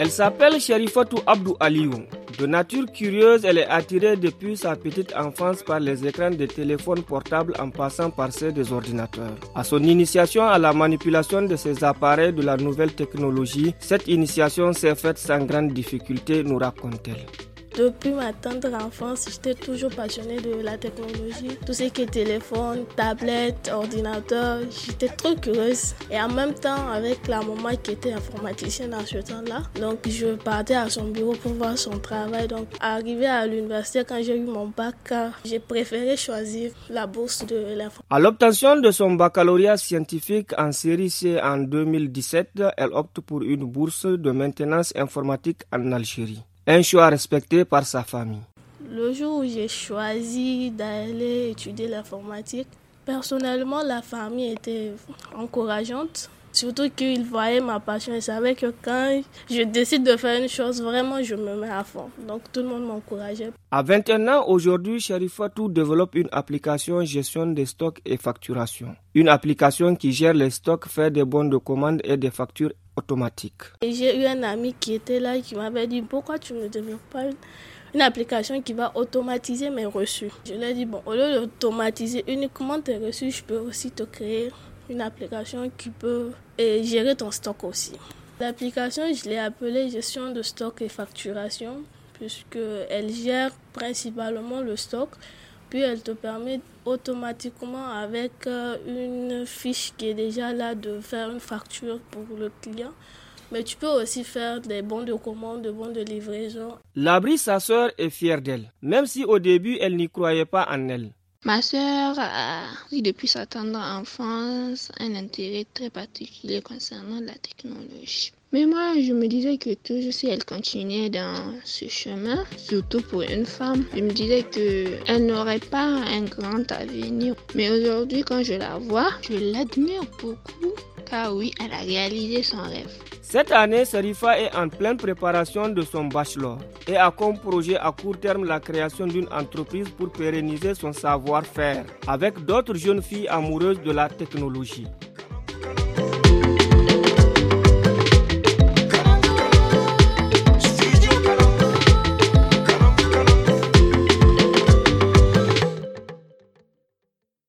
Elle s'appelle Sherifatou Abdou Aliou. De nature curieuse, elle est attirée depuis sa petite enfance par les écrans de téléphones portables en passant par ceux des ordinateurs. À son initiation à la manipulation de ces appareils de la nouvelle technologie, cette initiation s'est faite sans grande difficulté, nous raconte-t-elle. Depuis ma tendre enfance, j'étais toujours passionnée de la technologie. Tout ce qui est téléphone, tablette, ordinateur, j'étais trop curieuse. Et en même temps, avec la maman qui était informaticienne à ce temps-là, donc je partais à son bureau pour voir son travail. Donc, arrivé à l'université, quand j'ai eu mon bac, j'ai préféré choisir la bourse de l'informatique. À l'obtention de son baccalauréat scientifique en série C en 2017, elle opte pour une bourse de maintenance informatique en Algérie. Un choix respecté par sa famille. Le jour où j'ai choisi d'aller étudier l'informatique, personnellement, la famille était encourageante. Surtout qu'ils voyaient ma passion et savaient que quand je décide de faire une chose, vraiment, je me mets à fond. Donc, tout le monde m'encourageait. À 21 ans, aujourd'hui, Sherifatou développe une application gestion des stocks et facturation. Une application qui gère les stocks, fait des bons de commande et des factures automatiques. Et j'ai eu un ami qui était là qui m'avait dit « Pourquoi tu ne développes pas une application qui va automatiser mes reçus ?» Je lui ai dit « Bon, au lieu d'automatiser uniquement tes reçus, je peux aussi te créer une application qui peut gérer ton stock aussi. » L'application, je l'ai appelée gestion de stock et facturation puisqu'elle gère principalement le stock. Puis elle te permet automatiquement avec une fiche qui est déjà là de faire une facture pour le client. Mais tu peux aussi faire des bons de commande, des bons de livraison. Labri, sa sœur, est fière d'elle, même si au début elle n'y croyait pas en elle. Ma sœur a, depuis sa tendre enfance, un intérêt très particulier concernant la technologie. Mais moi, je me disais que toujours si elle continuait dans ce chemin, surtout pour une femme, je me disais qu'elle n'aurait pas un grand avenir. Mais aujourd'hui, quand je la vois, je l'admire beaucoup, car oui, elle a réalisé son rêve. Cette année, Sherifa est en pleine préparation de son bachelor et a comme projet à court terme la création d'une entreprise pour pérenniser son savoir-faire avec d'autres jeunes filles amoureuses de la technologie.